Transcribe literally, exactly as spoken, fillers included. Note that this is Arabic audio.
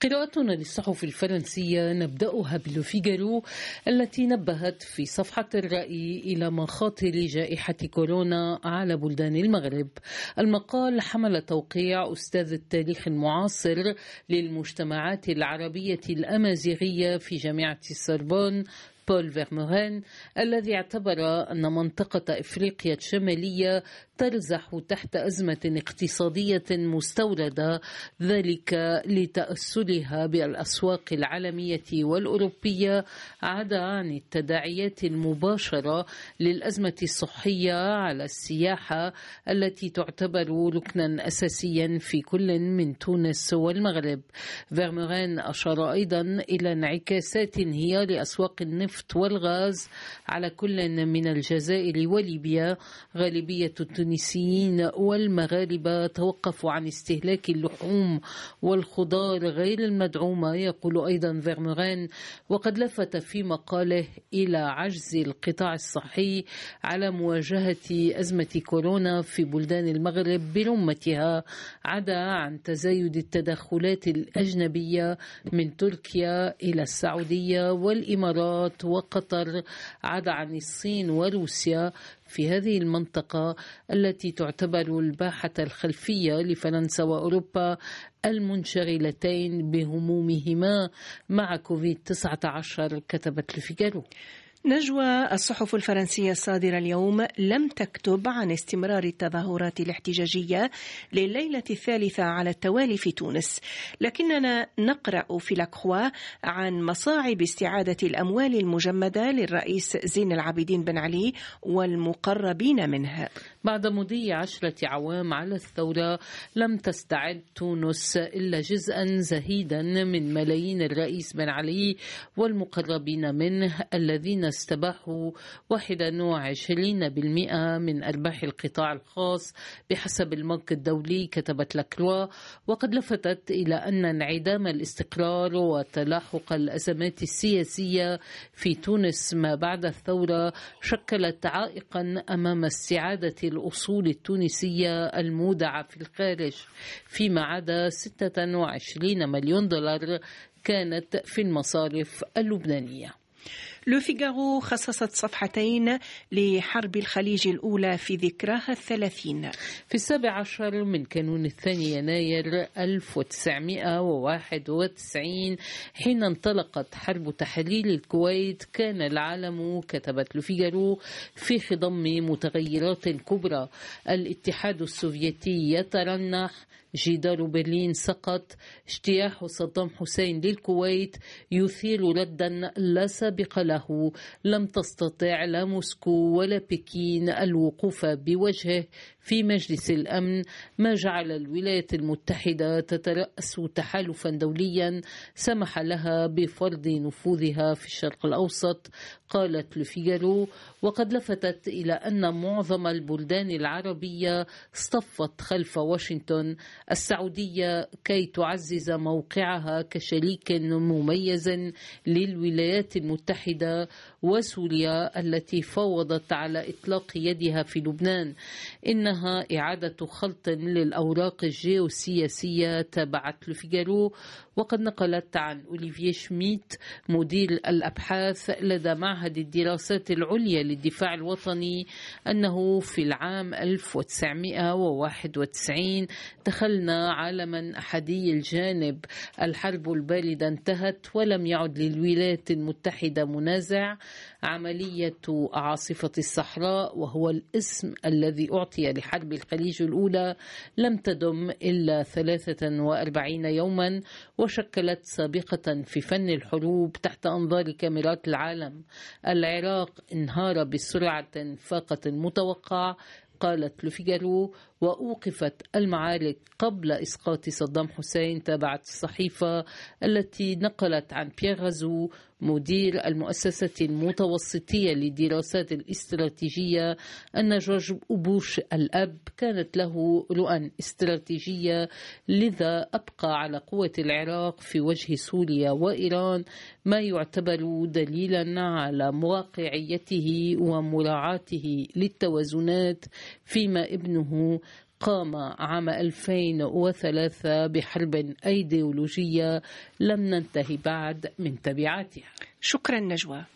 قراءتنا للصحف الفرنسية نبدأها بلوفيغارو التي نبهت في صفحة الرأي إلى مخاطر جائحة كورونا على بلدان المغرب. المقال حمل توقيع أستاذ التاريخ المعاصر للمجتمعات العربية الأمازيغية في جامعة السوربون بول فيرمورين، الذي اعتبر أن منطقة إفريقيا الشمالية ترزح تحت أزمة اقتصادية مستوردة، ذلك لتأثرها بالأسواق العالمية والأوروبية، عدا عن التداعيات المباشرة للأزمة الصحية على السياحة التي تعتبر ركنا أساسيا في كل من تونس والمغرب. فيرمورين أشار أيضا إلى انعكاسات انهيار أسواق النفط والغاز على كل من الجزائر وليبيا. غالبية التونسيين والمغاربة توقفوا عن استهلاك اللحوم والخضار غير المدعومة، يقول أيضا فيرمورين، وقد لفت في مقاله إلى عجز القطاع الصحي على مواجهة أزمة كورونا في بلدان المغرب برمتها، عدا عن تزايد التدخلات الأجنبية من تركيا إلى السعودية والإمارات وقطر، عدا عن الصين وروسيا في هذه المنطقة التي تعتبر الباحة الخلفية لفرنسا وأوروبا المنشغلتين بهمومهما مع كوفيد تسعة عشر، كتبت لوفيغارو. نجوى، الصحف الفرنسية الصادرة اليوم لم تكتب عن استمرار التظاهرات الاحتجاجية لليلة الثالثة على التوالي في تونس، لكننا نقرأ في لاكخوا عن مصاعب استعادة الأموال المجمدة للرئيس زين العابدين بن علي والمقربين منه. بعد مضي عشرة عوام على الثورة لم تستعد تونس إلا جزءا زهيدا من ملايين الرئيس بن علي والمقربين منه الذين استباحوا واحد وعشرين بالمئة من أرباح القطاع الخاص بحسب البنك الدولي، كتبت لاكروا. وقد لفتت إلى أن انعدام الاستقرار وتلاحق الأزمات السياسية في تونس ما بعد الثورة شكلت عائقا أمام استعادة الأصول التونسية المودعة في الخارج، فيما عدا ستة وعشرين مليون دولار كانت في المصارف اللبنانية. لوفيغارو خصصت صفحتين لحرب الخليج الأولى في ذكراها الثلاثين. في السابع عشر من كانون الثاني يناير ألف وتسعمائة وواحد وتسعين حين انطلقت حرب تحرير الكويت كان العالم، كتبت لوفيغارو، في خضم متغيرات كبرى. الاتحاد السوفيتي يترنح، جدار برلين سقط، اجتياح صدام حسين للكويت يثير ردا لا سابق له، لم تستطع لا موسكو ولا بكين الوقوف بوجهه في مجلس الأمن، ما جعل الولايات المتحدة تترأس تحالفا دوليا سمح لها بفرض نفوذها في الشرق الأوسط، قالت لوفيغارو. وقد لفتت إلى أن معظم البلدان العربية اصطفت خلف واشنطن السعودية كي تعزز موقعها كشريك مميز للولايات المتحدة، وسوريا التي فوضت على إطلاق يدها في لبنان إنها إعادة خلط للأوراق الجيوسياسية، تابعت لوفيغارو. وقد نقلت عن أوليفيه شميت مدير الأبحاث لدى معهد الدراسات العليا للدفاع الوطني أنه في العام ألف وتسعمائة وواحد وتسعين دخلنا عالما أحادي الجانب، الحرب الباردة انتهت ولم يعد للولايات المتحدة منازع. عملية عاصفة الصحراء، وهو الاسم الذي أعطي لحرب الخليج الأولى، لم تدم إلا ثلاثة وأربعين يوما، وشكلت سابقة في فن الحروب تحت أنظار كاميرات العالم. العراق انهار بسرعة فاقت المتوقع، قالت لوفيغارو، وأوقفت المعارك قبل إسقاط صدام حسين، تابعت الصحيفة التي نقلت عن بيير غازو مدير المؤسسة المتوسطية للدراسات الاستراتيجية أن جورج بوش الأب كانت له رؤى استراتيجية، لذا أبقى على قوة العراق في وجه سوريا وإيران، ما يعتبر دليلا على مواقعيته ومراعاته للتوازنات، فيما ابنه قام عام ألفين وثلاثة بحرب أيديولوجية لم ننتهي بعد من تبعاتها. شكرا نجوى.